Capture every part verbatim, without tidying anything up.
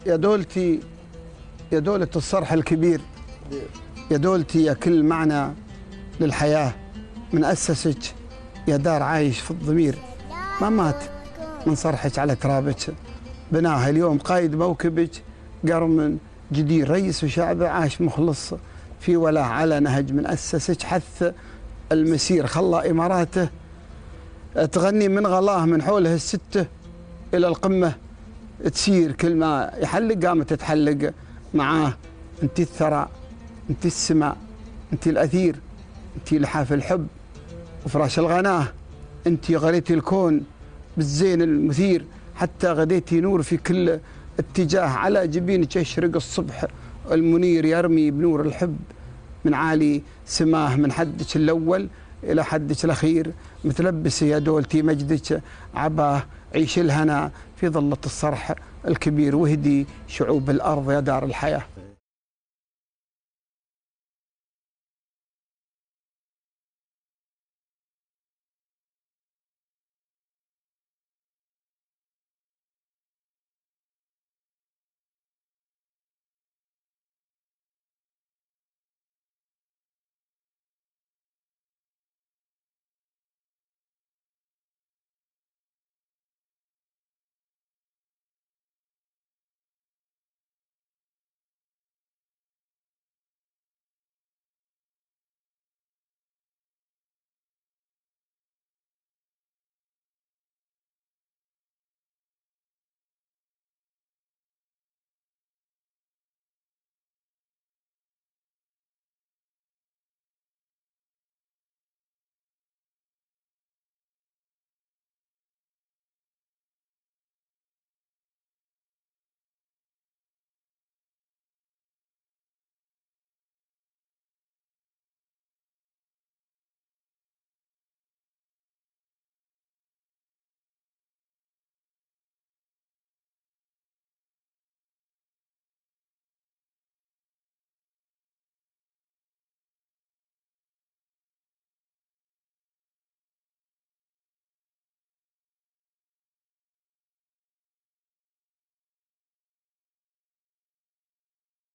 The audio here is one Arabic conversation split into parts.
يا دولتي يا دولة الصرح الكبير، يا دولتي يا كل معنى للحياة، من أسسك يا دار عايش في الضمير، ما مات من صرحك على ترابك، بناها اليوم قائد موكبك قرم جدير، رئيس وشعبه عاش مخلص في ولاء على نهج من أسسك حث المسير، خلى إماراته تغني من غلاه من حوله الستة إلى القمة تسير، كل ما يحلق قامت تتحلق معاه. انت الثرى، انت السماء، انت الأثير، انت لحاف الحب وفراش الغناه، انت غريتي الكون بالزين المثير، حتى غديتي نور في كل اتجاه، على جبينك يشرق الصبح المنير، يرمي بنور الحب من عالي سماه، من حدك الأول إلى حدك الأخير، متلبسة يا دولتي مجدك عباه، عيش الهنا في ظلة الصرح الكبير، وهدي شعوب الأرض يا دار الحياة.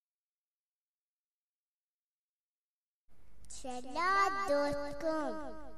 شلات دوت كوم.